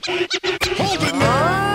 Hold it now.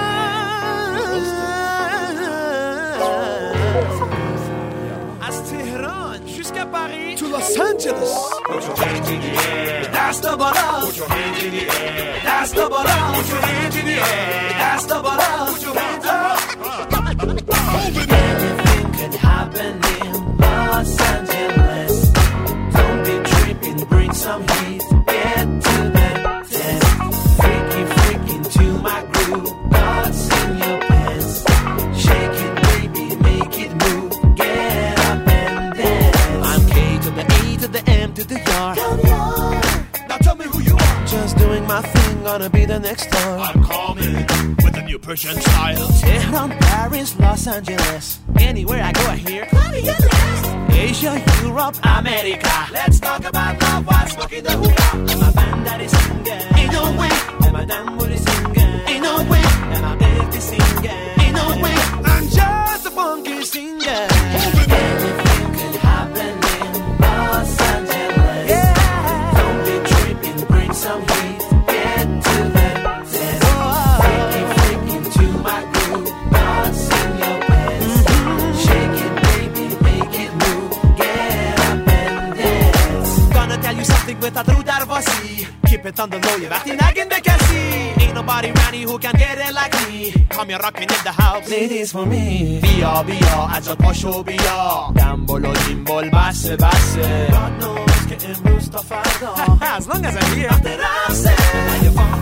از تهران jusqu'à Paris To Los Angeles. Put your hands in the air. That's the bottle. Put your hands in the air. That's the bottle. Put your hands in the air. That's the bottle. Put your hands up. Hold it now. Anything could happen in Los Angeles. Don't be tripping, bring some heat. Get to the dance. Freaky to my groove. God's in your pants. Shake it, baby, make it move. Get up and dance. I'm K to the A to the M to the R. Now tell me who you are. Just doing my thing, gonna be the next star. I'm coming with a new Persian style. Tehran, Paris, Los Angeles. Anywhere I go, I hear Asia, Europe, America. Let's talk about love while smoking the hookah. And my band that is singing. Ain't no way. And my damn booty singing. Ain't no way. And my baby singing. Ain't no way. I'm just a funky singer. Anything could happen in Los Angeles. Yeah. Don't be tripping, bring some heat. Get to the dance. Freaky to my groove. God's in your pants. Shake it, baby, make it move. Get up and dance. Gonna tell you something without رو درواسی. Keep it on the low, you وقتی نگین به کسی. Ain't nobody around here who can get it like me. Come here rockin' in the house. Ladies for me. بیا بیا از جا پاشو بیا. دنبال و دیمبال بسه بسه. God knows که امروز تا فردا. As long as I'm here. وقت رقصه.